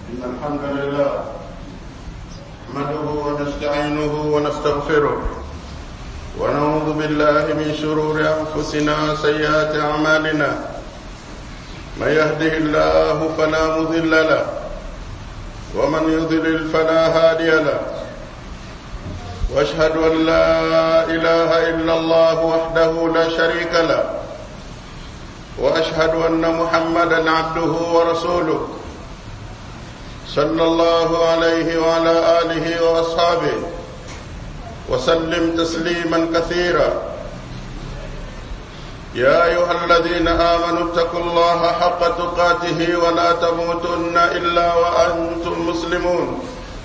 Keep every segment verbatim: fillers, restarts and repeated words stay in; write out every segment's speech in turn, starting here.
إن الحمد لله نحمده ونستعينه ونستغفره ونعوذ بالله من شرور أنفسنا وسيئات أعمالنا من يهده الله فلا مضل له ومن يضلل فلا هادي له واشهد أن لا إله إلا الله وحده لا شريك له واشهد أن محمدا عبده ورسوله صلى الله عليه وعلى آله وأصحابه وسلم تسليما كثيرا. يا أيها الذين آمنوا اتقوا الله حق تقاته ولا تموتن إلا وأنتم مسلمون.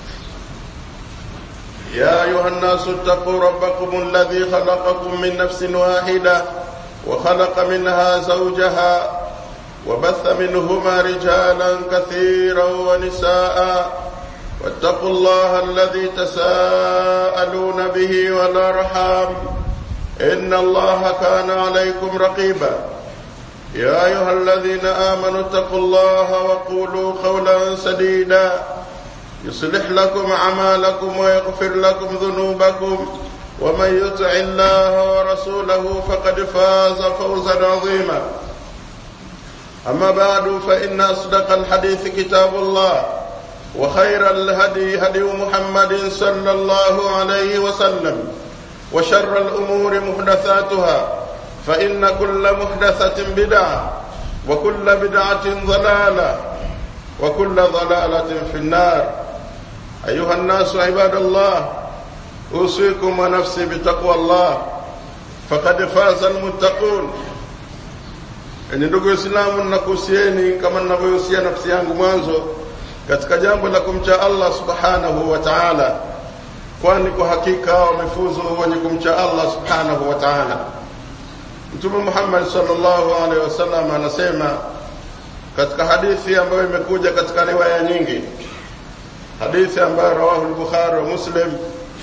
يا أيها الناس اتقوا ربكم الذي خلقكم من نفس واحدة وخلق منها زوجها وبث منهما رجالا كثيرا ونساء واتقوا الله الذي تساءلون به والأرحام إن الله كان عليكم رقيبا. يا أيها الذين آمنوا اتقوا الله وقولوا قولا سديدا يصلح لكم أعمالكم ويغفر لكم ذنوبكم ومن يطع الله ورسوله فقد فاز فوزا عظيما. أما بعد فإن أصدق الحديث كتاب الله وخير الهدي هدي محمد صلى الله عليه وسلم وشر الأمور محدثاتها فإن كل محدثة بدعة وكل بدعة ضلالة وكل ضلالة في النار. أيها الناس عباد الله أوصيكم ونفسي بتقوى الله فقد فاز المتقون. Ni ndugu Waislamu, nakuhusieni kama ninavyohusia nafsi yangu mwanzo katika jambo la kumcha Allah subhanahu wa ta'ala, kwani kwa hakika wamefuzu wenye kumcha Allah subhanahu wa ta'ala. Mtume Muhammad sallallahu alaihi wasallam anasema katika hadithi ambayo imekuja katika riwaya nyingi, hadithi ambayo rawahu al-Bukhari wa Muslim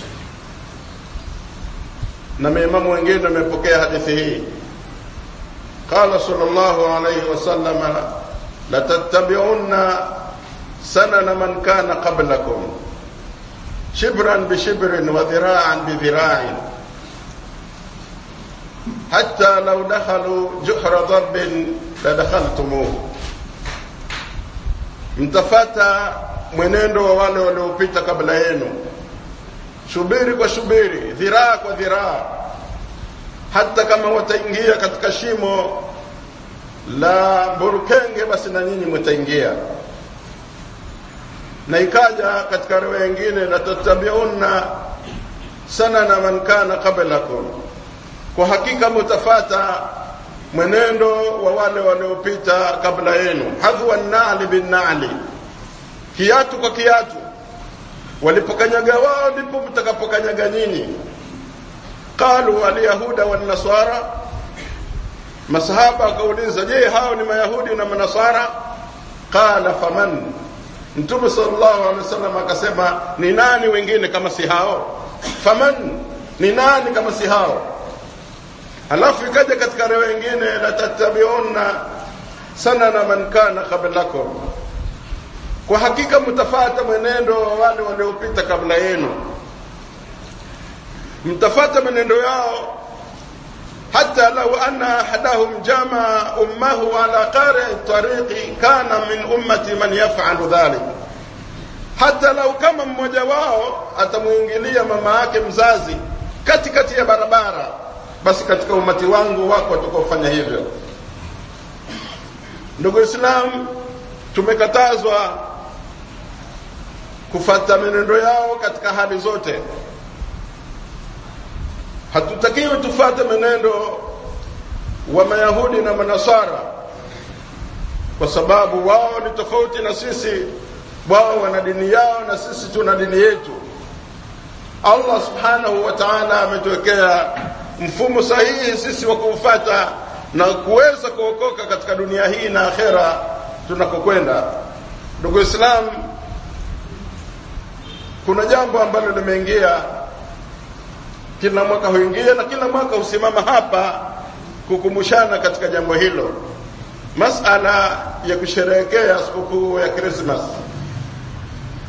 na maimamu wengine wamepokea hadithi hii. قال صلى الله عليه وسلم لتتبعون سنن من كان قبلكم شبرا بشبر وذراعا بذراع حتى لو دخلوا جحر ضب لدخلتموه. mtafata mwenendo wa wale waliopita kabla yenu, shubiri kwa shubiri, dhiraa kwa dhiraa, hata kama wataingia katika shimo la burukenge basi na nyinyi mtaingia. Na ikaja katika riwaya nyingine la tatabiuna sanana man kana qablakum, kwa hakika mtafata mwenendo wa wale waliopita kabla yenu, hadwa an-na'li bin-na'li, kiatu kwa kiatu, walipokanyaga wao ndipo mtakapokanyaga nyinyi. قالوا اليهود والنصارى, masahaba wakauliza, je, hao ni mayahudi na manasara? Qala faman, Mtume sallallahu alaihi wasallam akasema, ni nani wengine kama si hao? Faman, ni nani kama si hao? Alafu ikaja katika riwaya nyingine la tatabiuna sanana man kana qablakum, kwa hakika mtafuata mwenendo wa wale waliopita kabla yenu, mtafata mwenendo yao, hata law anna ahadahum jama ummuhu ala qari' tariqi kana min ummati man yaf'alu dhalik, hata law kama mmoja wao atamuingilia mama yake mzazi katikati ya barabara, basi katika umati wangu wako watakofanya hivyo. Ndugu Islam, tumekatazwa kufuata mwenendo yao katika hali zote. Hatutakiwi tufuate mwenendo wa Mayahudi na Manasara, kwa sababu wao ni tofauti na sisi. Wao wana dini yao na sisi tuna dini yetu. Allah subhanahu wa ta'ala ametuwekea mfumo sahihi sisi wa kufuata na kuweza kuokoka katika dunia hii na akhera tunakokwenda. Ndugu Islam, kuna jambo ambalo limeingia, kila mwaka huingia na kila mwaka usimama hapa kukumbushana katika jambo hilo, masala ya kusherehekea sikukuu ya Christmas.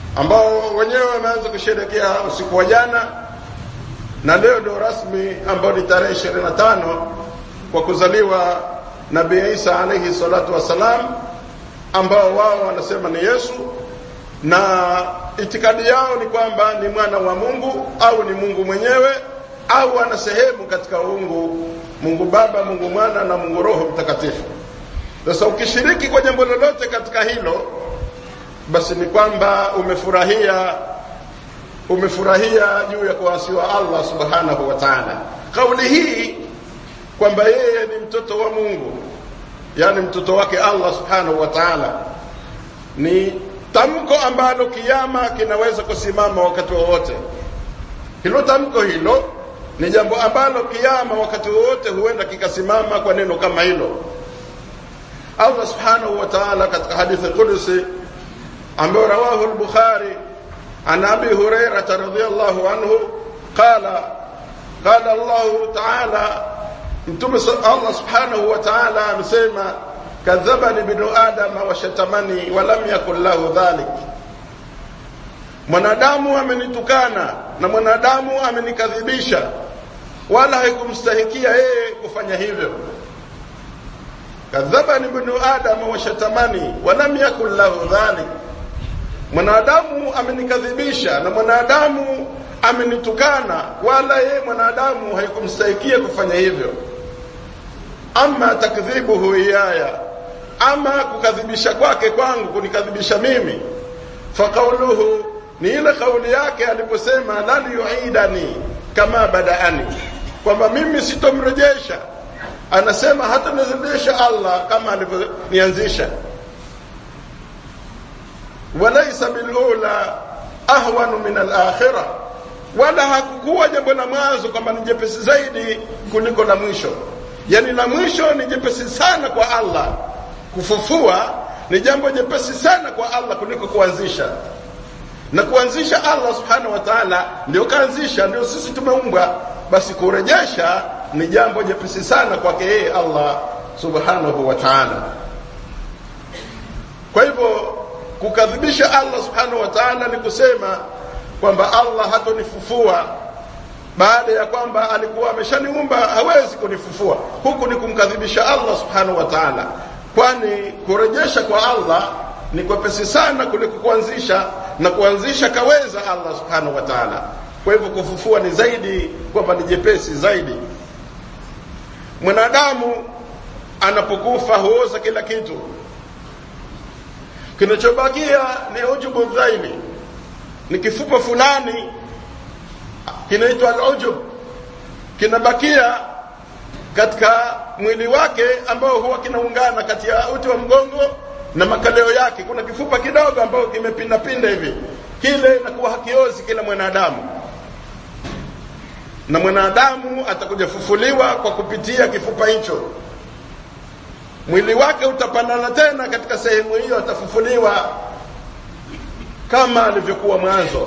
ambao wenyewe wameanza kusherehekea usiku wa jana, na leo ndio rasmi ambao ni tarehe ishirini na tano kwa kuzaliwa Nabii Isa alayhi salatu wasalam, ambao wao wanasema ni Yesu, na itikadi yao ni kwamba ni mwana wa Mungu au ni Mungu mwenyewe au ana sehemu katika uungu, Mungu Baba, Mungu Mwana na Mungu Roho Mtakatifu. Sasa ukishiriki kwa jambo lolote katika hilo, basi ni kwamba umefurahia umefurahia juu ya kuasiwa Allah subhanahu wa ta'ala. Kauli hii kwamba yeye ni mtoto wa Mungu, yani mtoto wake Allah subhanahu wa ta'ala, ni tamko ambalo kiyama kinaweza kusimama wakati wowote. Hilo tamko hilo ni jambo ambalo kiyama wakati wowote huenda kikasimama kwa neno kama hilo. Allah subhanahu wa ta'ala katika hadithi qudsi ambayo rawahu al-Bukhari an Abi Hurairah radhiyallahu anhu qala qala Allah ta'ala, mtume Allah subhanahu wa ta'ala amesema, kadhabani ibn adam wa shatamani wa lam yakul lahu dhalik, mwanadamu amenitukana na mwanadamu amenikadhibisha wala haikumstahikia yeye kufanya hivyo. Kadhabani ibn adam wa shatamani wa lam yakul lahu dhalik, mwanadamu amenikadhibisha na mwanadamu amenitukana wala yeye mwanadamu haikumstahikia kufanya hivyo. Amma takdhibuhu iyaya, ama kukadhibisha kwake kwangu, kunikadhibisha mimi, fa qawluhu, ni ile kauli yake aliposema la yuidani kama badaani, kwamba mimi sitomrejesha, anasema hata nirejesha Allah kama alivyonianzisha. Walaysa bilula ahwanu min al-akhirah, wala hakukuwa jambo la mwanzo kama ni jepesi zaidi kuliko la mwisho. Yani la mwisho ni jepesi sana kwa Allah, kufufua ni jambo jepesi sana kwa Allah kuliko kuanzisha. Na kuanzisha Allah subhanahu wa ta'ala ndio kaanzisha, ndio sisi tumeumbwa, basi kurejesha ni jambo jepesi sana kwake yeye Allah subhanahu wa ta'ala. Kwa hivyo kukadhibisha Allah subhanahu wa ta'ala ni kusema kwamba Allah hatonifufua baada ya kwamba alikuwa ameshaniumba, hawezi kunifufua. Huku ni kumkadhibisha Allah subhanahu wa ta'ala, kwani kurejesha kwa Allah ni kwepesi sana kuliko kuanzisha, na kuanzisha kaweza Allah subhanahu wa ta'ala. Kwa hivyo kufufua ni zaidi, kwamba ni jepesi zaidi. Mwanadamu anapokufa huoza kila kitu, kinachobakia ni ujubu dhaili, ni kifupa fulani kinaitwa al-ujub, kinabakia katika mwili wake ambao huwa kinaungana kati ya uti wa mgongo na makaleo yake. Kuna kifupa kidogo ambao kimepinda pinda hivi, kile inakuwa hakiozi kila mwanadamu, na mwanadamu atakuja fufuliwa kwa kupitia kifupa hicho. Mwili wake utapandana tena katika sehemu hiyo, atafufuliwa kama alivyokuwa mwanzo,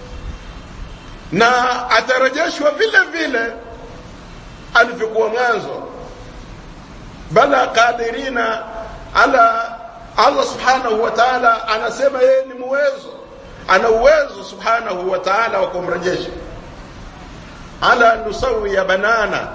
na atarejeshwa vile vile alivyokuwa mwanzo. Bala qadirina ala, Allah subhanahu wa ta'ala anasema yeye ni muwezo, ana uwezo subhanahu wa ta'ala wa kumrejesha. Ala nusawi ya banana,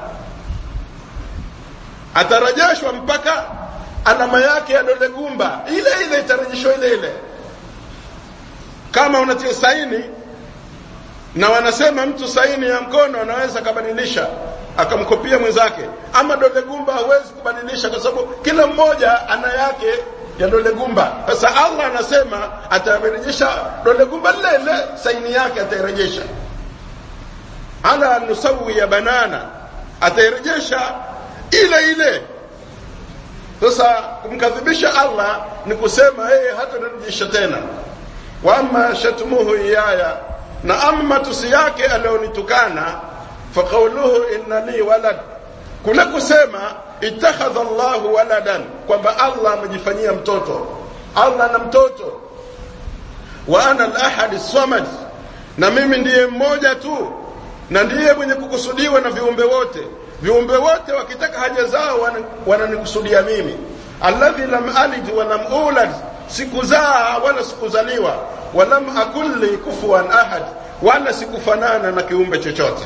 atarejeshwa mpaka alama yake ya dole gumba ile ile itarejeshwa ile ile. Kama unatia saini, na wanasema mtu saini ya mkono anaweza kubadilisha akamkopia mwenzake, ama dole gumba hawezi kubadilisha kwa sababu kila mmoja ana yake ya dole gumba. Sasa Allah anasema atarejesha dole gumba lile, saini yake atarejesha. Ala nusawi ya banana, atarejesha ile ile. Sasa kumkadhibisha Allah ni kusema yeye hatarejesha tena. Wa amma shatmuhu iyaya, na amma tusi yake alionitukana, fa qawluhu innani walad, kule kusema ittakhadha Allahu waladan, kwamba Allah amejifanyia mtoto. Allah na mtoto. Wa ana al-ahad as-samad, na mimi ndiye mmoja tu na ndiye mwenye kukusudiwa na viumbe wote. Viumbe wote wakitaka haja zao wananikusudia mimi. Alladhi lam alid wa lam ulad sikuzaa wala sikuzaliwa, walam akulli kufuwan ahad, wala sikufanana na kiumbe chochote.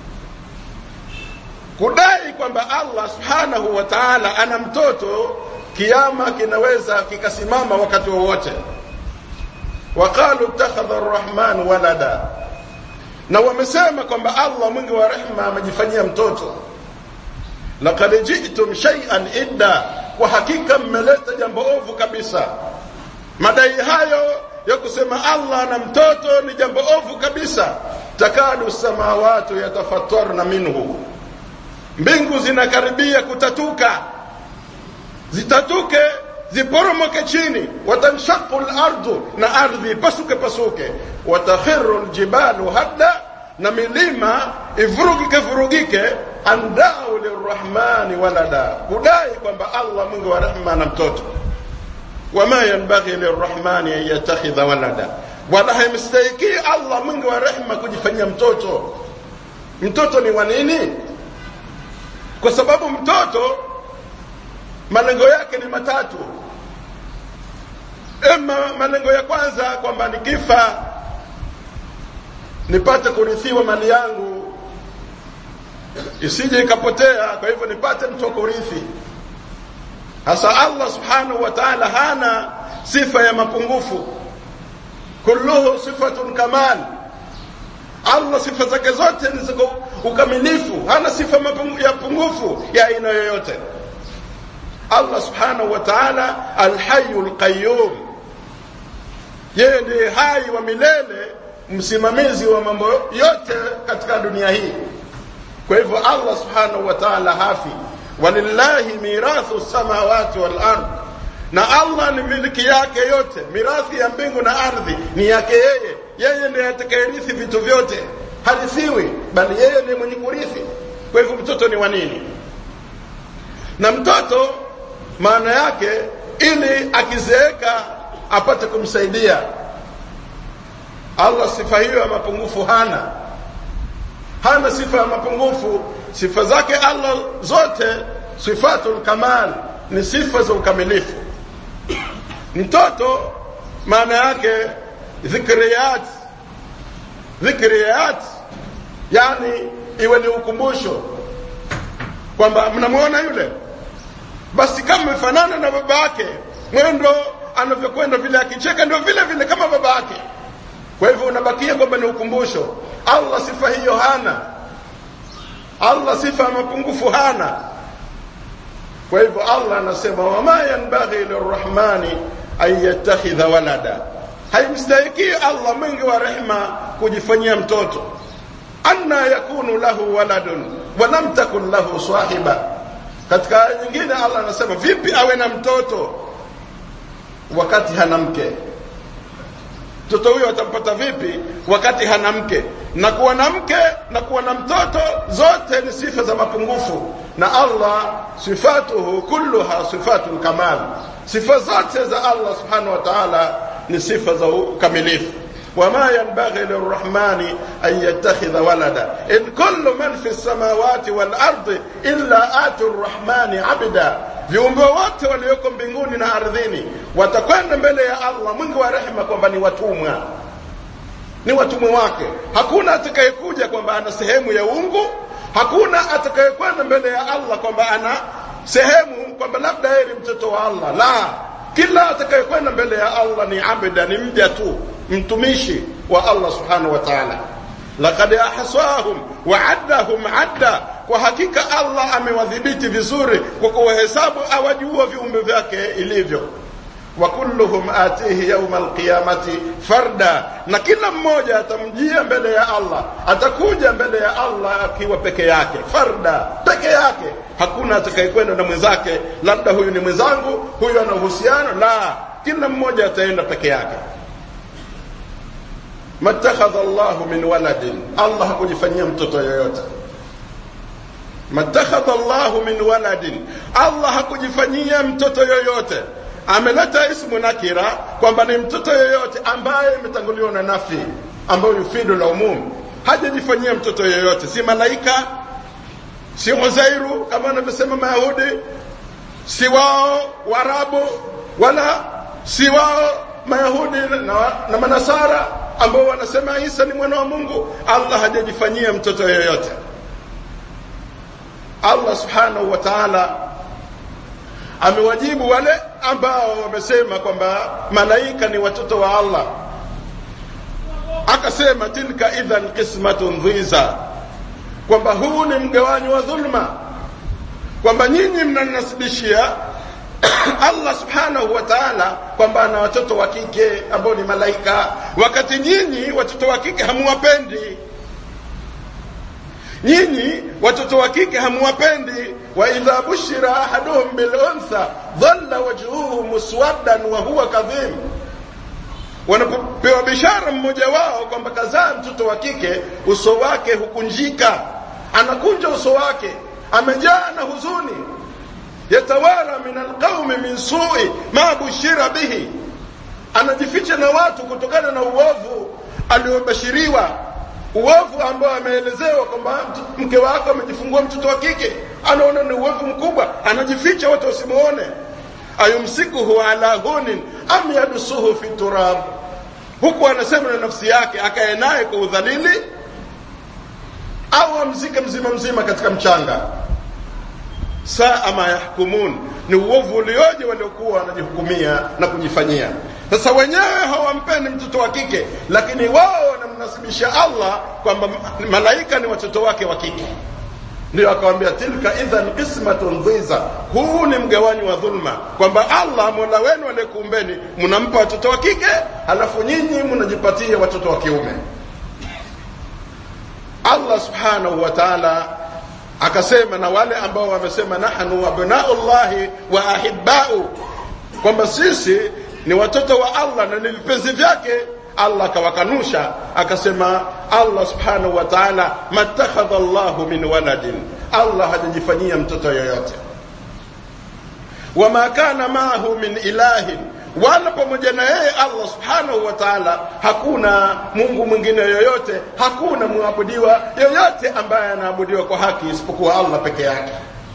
Kudai kwamba Allah subhanahu wa ta'ala ana mtoto, kiyama kinaweza kikasimama wakati wowote. Waqalu ittakhadha ar-rahman walada, na wamesema kwamba Allah mwingi wa rehema amejifanyia mtoto. Laqad ji'tum shay'an idda, kwa hakika mmeleta jambo ovu kabisa. Madai hayo ya kusema Allah na mtoto ni jambo ovu kabisa. Takadu samawati yatafattarna minhu, mbingu zinakaribia kutatuka, zitatuke ziporomoke chini. Watanshaqu al-ardu, na ardhi pasuke pasuke. Watakhiru al-jibalu hadda, na milima ivurugike vurugike. Andau lirrahmani walada, kudai kwamba Allah mwingi wa rehema na mtoto. Wama yanbaghi lirrahmani an yattakhidha walada, wala haimstahiki Allah mwingi wa rehema kujifanyia mtoto. Mtoto ni wa nini? Kwa sababu mtoto malengo yake ni matatu. Ema malengo ya kwanza kwamba nikifa nipate kurithiwa mali yangu isije ikapotea, kwa hivyo nipate mtu wa kurithi. Hasa Allah subhanahu wa ta'ala hana sifa ya mapungufu, kulluhu sifatun kamal. Allah sifa zake zote ni za ukamilifu, hana sifa ya pungufu ya aina yoyote. Allah subhanahu wa ta'ala al-hayyul qayyum, yeye ndiye hai wa milele, msimamizi wa mambo yote katika dunia hii. Kwa hivyo Allah subhanahu wa ta'ala hafi. Walillahi mirathu samawati wal ard, na Allah ni miliki yake yote. Mirathi ya mbingu na ardhi ni yake yeye. Yeye ndiye atakayerithi vitu vyote, harithiwi, bali yeye ndiye mwenye kurithi. Kwa hivyo mtoto ni wa nini? Na mtoto maana yake ili akizeeka apate kumsaidia. Allah sifa hiyo ya mapungufu hana. Hana sifa ya mapungufu. Sifa zake Allah zote sifatul kamal, ni sifa za ukamilifu. Mtoto maana yake dhikriyat. Dhikriyat yani iwe ni ukumbusho kwamba mnamuona yule, basi kama mfanana na baba yake, mwendo anavyokwenda vile, akicheka ndio vile vile kama baba yake. Kwa hivyo unabakia kwamba ni ukumbusho. Allah sifa hiyo hana. Allah sifa mapungufu hana. Kwa hivyo Allah anasema wama yanbaghi lirrahmani ay yattakhidha walada, haimstahiki Allah mwingi wa rehema kujifanyia mtoto. Anna yakunu lahu waladun wa lam takun lahu sahiba. Katika aya nyingine Allah anasema vipi awe na mtoto wakati hana mke? Mtoto huyo atampata vipi wakati hana mke? Na kuwa na mke na kuwa na mtoto zote ni sifa za mapungufu, na Allah sifatuhu kulluha sifatul kamal. Sifa zote za Allah subhanahu wa ta'ala ni sifa za ukamilifu. wama yanbaghi lirrahmani an yattakhidha walada in kullu man fi samawati wal ardi illa atu arrahmani abda. Viumbe wote walioko mbinguni na ardhini watakwenda mbele ya Allah mwingi wa rehema kwamba ni watumwa, ni watumwa wake. Hakuna atakayekuja kwamba ana sehemu ya uungu. Hakuna atakayekwenda mbele ya Allah kwamba ana sehemu kwamba labda yeye ni mtoto wa Allah. La, kila atakayekwenda mbele ya Allah ni abda, ni mja tu, mtumishi wa Allah subhanahu wa ta'ala. Laqad ahsahum wa addahum adda, kwa hakika Allah amewadhibiti vizuri kwa kuhesabu awajua viumbe vyake ilivyo. Wa kulluhum atihi yawm alqiyamati farda, na kila mmoja atamjia mbele ya Allah, atakuja mbele ya Allah akiwa peke yake, farda, peke yake. Hakuna atakayekwenda na mwenzake, labda huyu ni mwenzangu, huyu ana uhusiano. La, kila mmoja ataenda peke yake. Matakhadha Allahu min waladin, Allah hakujifanyia mtoto yoyote. Matakhadha Allahu min waladin, Allah hakujifanyia mtoto yoyote. Ameleta ismu nakira kwamba ni mtoto yoyote ambaye imetanguliwa na nafi ambayo yufidu la umum. Hajajifanyia mtoto yoyote, si malaika, si Uzairu kama wanavyosema Mayahudi, si wao Waarabu, wala si wao Mayahudi na, na Manasara ambao wanasema Isa ni mwana wa Mungu. Allah hajajifanyia mtoto yoyote. Allah subhanahu wa ta'ala amewajibu wale ambao wamesema kwamba malaika ni watoto wa Allah, akasema tilka idhan qismatun dhiza, kwamba huu ni mgawanyo wa dhulma, kwamba nyinyi mnanasibishia Allah subhanahu wa ta'ala kwamba ana watoto wa kike ambao ni malaika, wakati nyinyi watoto wa kike hamuwapendi. Nyinyi watoto wa kike hamuwapendi. Wa idha bushira ahaduhum bil untha dhalla wajhuhu muswaddan wa huwa kadhim, wanapopewa bishara mmoja wao kwamba kazaa mtoto wa kike, uso wake hukunjika, anakunja uso wake, amejaa na huzuni. Yatawara min alqawmi min su'i ma bushira bihi, anajificha na watu kutokana na uovu aliobashiriwa, uovu ambao ameelezewa kwamba mke wako amejifungua mtoto wa kike. Anaona ni uovu mkubwa, anajificha watu wasimuone. Ayumsikuhu ala hunin am yadusuhu fi turab, huku anasema na nafsi yake akae naye kwa udhalili, au amzike mzima mzima katika mchanga. Saa ma yahkumun, ni uovu ulioje waliokuwa wanajihukumia na kujifanyia. Sasa wenyewe hawampendi mtoto wa kike, lakini wao wanamnasibisha Allah kwamba malaika ni watoto wake wa kike. Ndio akawaambia tilka idhan qismatun dhiza, huu ni mgawanyo wa dhulma, kwamba Allah Mola wenu aliyekuumbeni mnampa watoto wa kike, halafu nyinyi mnajipatia watoto wa kiume. Allah subhanahu wa ta'ala akasema na wale ambao wamesema nahnu abnaullahi wa ahibba'u, kwamba sisi ni watoto wa Allah na ni vipenzi vyake. Allah akawakanusha, akasema Allah subhanahu wa ta'ala matakhadha Allahu min waladin, Allah hajajifanyia mtoto yoyote. Wama kana ma'ahu min ilahin, wala pamoja na yeye Allah subhanahu wa ta'ala hakuna Mungu mwingine yoyote, hakuna muabudiwa yoyote ambaye anaabudiwa kwa haki isipokuwa Allah peke yake.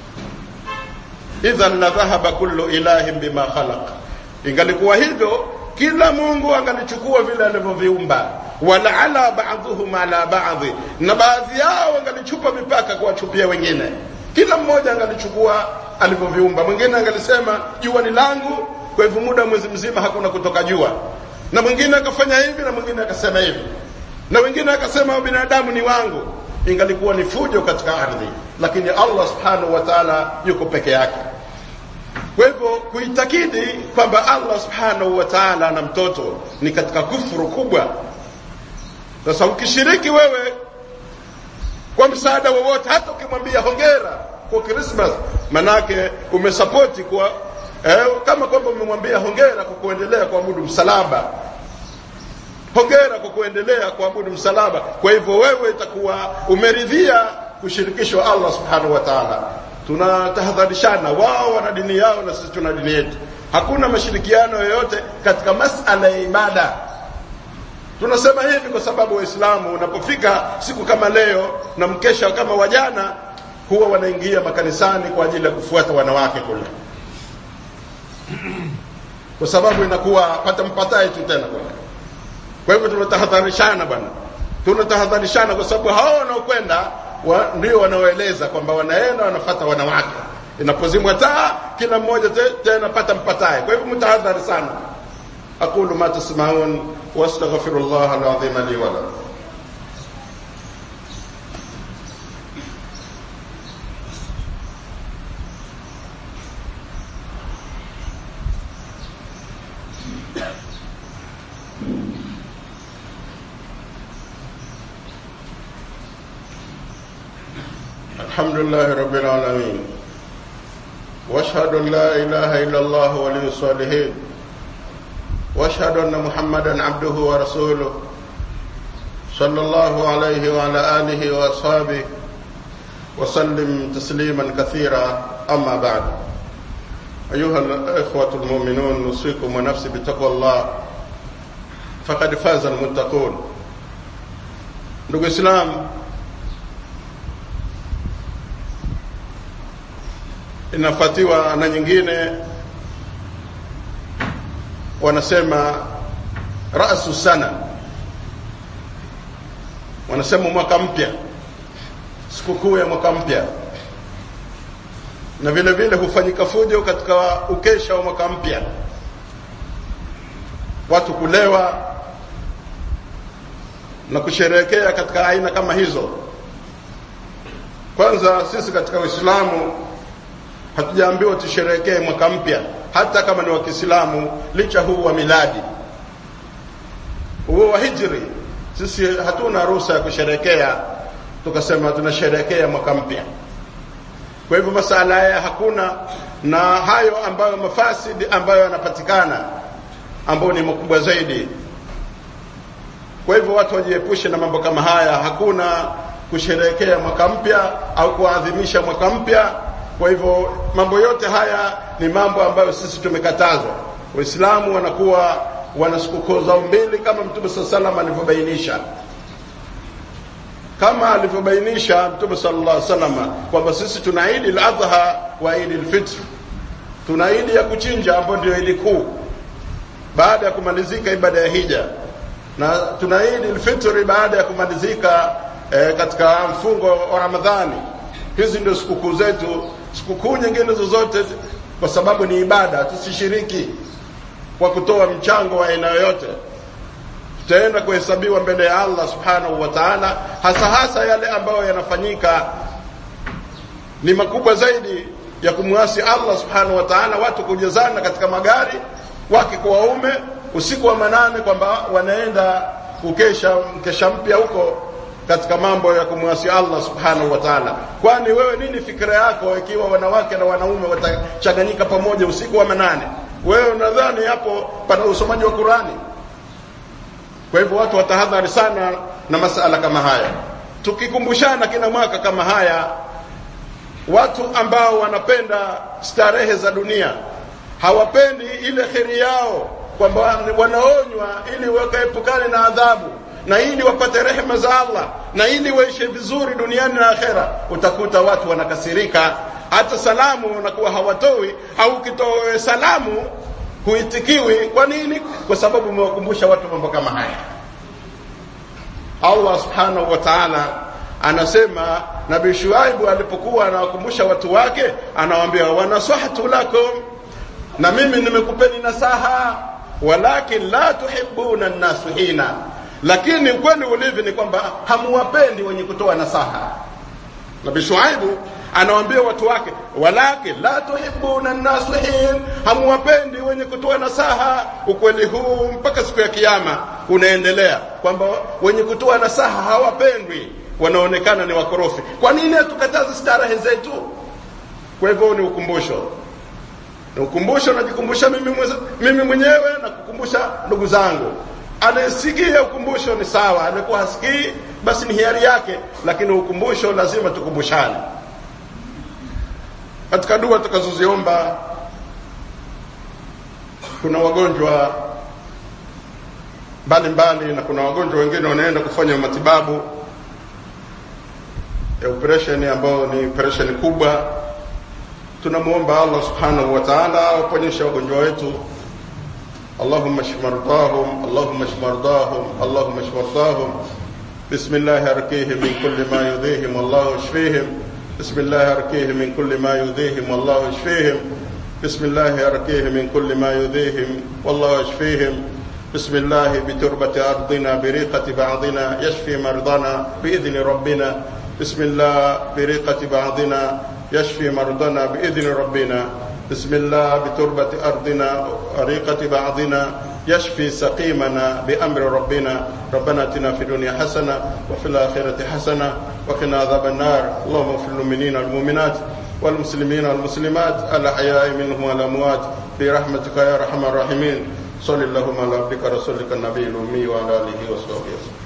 Idhan la dhahaba kullu ilahin bima khalaq, ingalikuwa hivyo kila Mungu angalichukua vile alivyoviumba. Wala ala ba'dhum ala ba'dhi, na baadhi yao angalichupa mipaka kuwachupia wengine. Kila mmoja angalichukua alivyoviumba. Mwingine angalisema jua ni langu, kwa hivyo muda mwezi mzima hakuna kutoka jua, na mwingine akafanya hivi, na mwingine akasema hivi, na mwingine akasema binadamu ni wangu. Ingalikuwa ni fujo katika ardhi, lakini Allah subhanahu wa ta'ala yuko peke yake. Kwa hivyo kuitakidi kwamba Allah subhanahu wa ta'ala ana mtoto ni katika kufuru kubwa. Sasa ukishiriki wewe kwa msaada wowote, hata ukimwambia hongera kwa Christmas, manake umesapoti kwa eh, kama kwamba umemwambia hongera kwa kuendelea kuabudu msalaba, hongera kwa kuendelea kuabudu msalaba. Kwa hivyo wewe itakuwa umeridhia kushirikishwa Allah subhanahu wa ta'ala. Tunatahadharishana, wao wana dini yao na sisi tuna dini yetu. Hakuna mashirikiano yoyote katika masala ya ibada. Tunasema hivi kwa sababu Waislamu unapofika siku kama leo na mkesha kama wajana, huwa wanaingia makanisani kwa ajili ya kufuata wanawake kule, kwa sababu inakuwa pata mpataye tu tena kule. Kwa hivyo tunatahadharishana bwana, tunatahadharishana kwa sababu hao wanaokwenda wa, ndio wanaoeleza kwamba wanaenda wanafuata wanawake. Inapozimwa taa kila mmoja te, tena pata mpataye. Kwa hivyo mtahadhari sana. Aqulu ma tasma'un wa astaghfirullah al-azim li wa lakum. Alhamdulillah rabbil alamin, wa ashhadu an la ilaha illa Allah waliyus salihin, wa ashhadu anna Muhammadan abduhu wa rasuluhu sallallahu alayhi wa ala alihi wa ashabihi wa sallim tasliman kathira. Amma ba'd. Ayuha al-ikhwatu al-mu'minun, usikum wa nafsi bi taqwallah faqad faza al-muttaqun. Ndugu Islam, inafuatiwa na nyingine, wanasema ra'su sana, wanasema mwaka mpya, sikukuu ya mwaka mpya, na vile vile hufanyika fujo katika ukesha wa mwaka mpya, watu kulewa na kusherehekea katika aina kama hizo. Kwanza sisi katika Uislamu hatujaambiwa tusherehekee mwaka mpya, hata kama ni wa Kiislamu, licha huu wa miladi, huo wa hijri. Sisi hatuna ruhusa ya kusherehekea tukasema tunasherehekea mwaka mpya. Kwa hivyo masala haya hakuna, na hayo ambayo mafasidi ambayo yanapatikana ambayo ni makubwa zaidi. Kwa hivyo watu wajiepushe na mambo kama haya. Hakuna kusherehekea mwaka mpya au kuadhimisha mwaka mpya. Kwa hivyo mambo yote haya ni mambo ambayo sisi tumekatazwa. Waislamu wanakuwa wana sikukuu zao mbili kama Mtume sallallahu alaihi wasallam alivyobainisha. Kama alivyobainisha Mtume sallallahu alaihi wasallam kwamba sisi tuna Eid al-Adha wa Eid al-Fitr. Tuna Eid ya kuchinja ambayo ndio Eid kuu baada ya kumalizika ibada ya hija, na tuna Eid al-Fitr baada ya kumalizika e, katika mfungo wa Ramadhani. Hizi ndio sikukuu zetu. Sikukuu nyingine zozote kwa sababu ni ibada, tusishiriki kwa kutoa mchango wa aina yoyote, tutaenda kuhesabiwa mbele ya Allah subhanahu wa ta'ala. Hasa hasa yale ambayo yanafanyika ni makubwa zaidi ya kumwasi Allah subhanahu wa ta'ala, watu kujazana katika magari wake kwa waume usiku wa manane kwamba wanaenda kukesha mkesha mpya huko katika mambo ya kumwasi Allah subhanahu wa ta'ala. Kwani wewe nini fikra yako ikiwa wanawake na wanaume watachanganyika pamoja usiku wa manane? Wewe unadhani hapo pana usomaji wa Qur'ani? Kwa hivyo watu watahadhari sana na masala kama haya. Tukikumbushana kila mwaka kama haya, watu ambao wanapenda starehe za dunia, hawapendi ile kheri yao, kwamba wanaonywa ili wakaepukane na adhabu, na ili wapate rehema za Allah, na ili waishi vizuri duniani na akhera, utakuta watu wanakasirika, hata salamu wanakuwa hawatoi, au kitoe salamu huitikiwi. Kwa nini? Kwa sababu umewakumbusha watu mambo kama haya. Allah subhanahu wa ta'ala anasema, Nabii Shuaibu alipokuwa anawakumbusha watu wake, anawaambia wanasahatu lakum, na mimi nimekupeni nasaha, walakin la tuhibbuna an-nasihina, lakini ukweli ulivyo ni kwamba hamuwapendi wenye kutoa nasaha. Nabii Shuaibu anawaambia watu wake, walakin la tuhibbuna an-nasihin, hamuwapendi wenye kutoa nasaha. Ukweli huu mpaka siku ya kiyama unaendelea, kwamba wenye kutoa nasaha hawapendwi, wanaonekana ni wakorofi. Kwa nini tukataze starehe zetu? Kwa hivyo ni ukumbusho, ni ukumbusho, najikumbusha mimi mimi mwenyewe na kukumbusha ndugu zangu. Anasikia ukumbusho ni sawa, alikuwa hasikii basi ni hiari yake, lakini ukumbusho lazima tukumbushane. Katika dua tukazoziomba, kuna wagonjwa mbalimbali na kuna wagonjwa wengine wanaenda kufanya matibabu ya operation ambayo ni operation kubwa. Tunamuomba Allah subhanahu wa ta'ala aponyeshe wagonjwa wetu. Allahumma shfi mardahum, Allahumma shfi mardahum, Allahumma shfi mardahum. Bismillahir rahmanir min kulli ma yudhihim wallahu yashfihim. Bismillahir rahmanir min kulli ma yudhihim wallahu yashfihim. Bismillahir rahmanir min kulli ma yudhihim wallahu yashfihim. Bismillah bi turbati ardina bi riqati ba'dina yashfi mardana bi idhni rabbina. Bismillah bi riqati ba'dina يشفي مرضنا بإذن ربنا. بسم الله بتربة أرضنا وريقة بعضنا يشفي سقيمنا بأمر ربنا. ربنا اتنا في الدنيا حسنة وفي الآخرة حسنة وقنا عذاب النار. اللهم اغفر للمؤمنين والمؤمنات والمسلمين والمسلمات الأحياء منهم والأموات برحمتك يا أرحم الراحمين. صلى اللهم على عبدك رسولك النبي الأمي وعلى آله وصحبه وسلم.